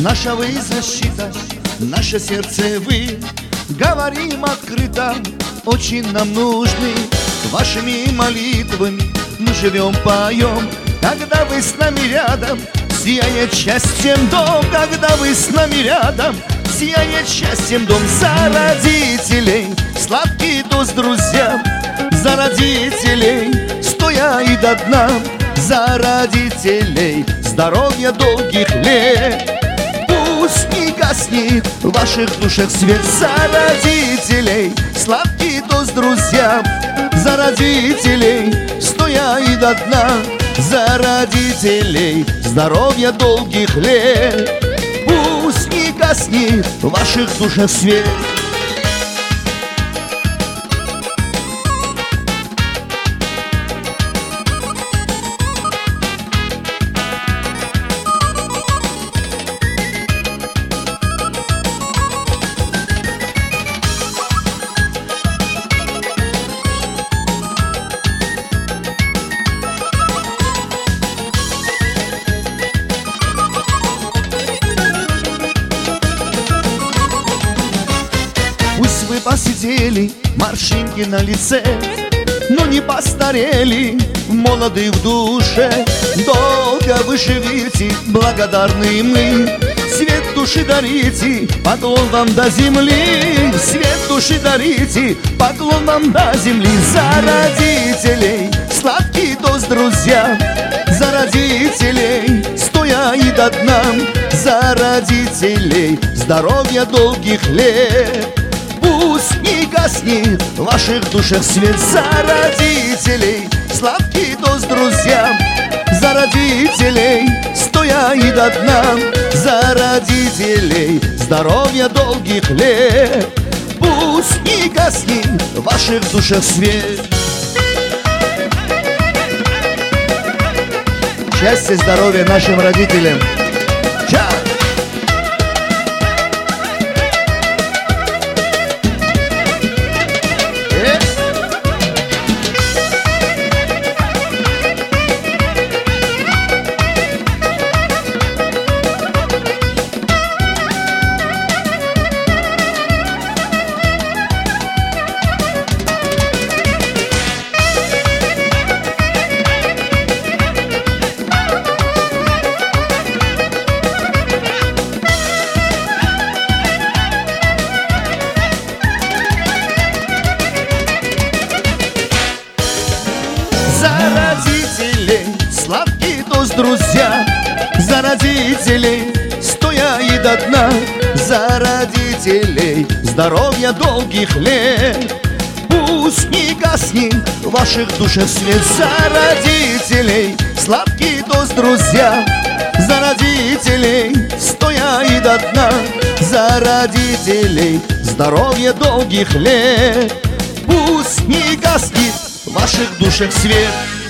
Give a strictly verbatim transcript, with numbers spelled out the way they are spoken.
Наша вы защита, наше сердце вы. Говорим открыто, очень нам нужны. Вашими молитвами мы живем, поем. Когда вы с нами рядом, сияет счастьем дом. Когда вы с нами рядом, сияет счастьем дом. За родителей сладкий тост друзьям, за родителей стоя и до дна, за родителей здоровья долгих лет. Пусть не гаснет в ваших душах свет. За родителей сладкий тост друзьям, за родителей стоя и до дна, за родителей здоровья долгих лет. Пусть не гаснет в ваших душах свет. Пусть вы посидели, морщинки на лице, но не постарели, молоды в душе. Долго вы живите, благодарны мы. Свет души дарите, поклон вам до земли. Свет души дарите, поклон вам до земли. За родителей сладкий тост друзья, за родителей стоя и до дна, за родителей здоровья долгих лет. Пусть не гаснет в ваших душах свет. За родителей сладкий тост друзьям, за родителей стоя и до дна, за родителей здоровья долгих лет. Пусть не гаснет в ваших душах свет. Счастья, здоровья нашим родителям. Чао! За родителей сладкий тост друзья, за родителей стоя и до дна, за родителей здоровья долгих лет. Пусть не гаснет в ваших душах свет. За родителей сладкий тост друзья, за родителей стоя и до дна, за родителей здоровья долгих лет. Пусть не гаснет в ваших душах свет.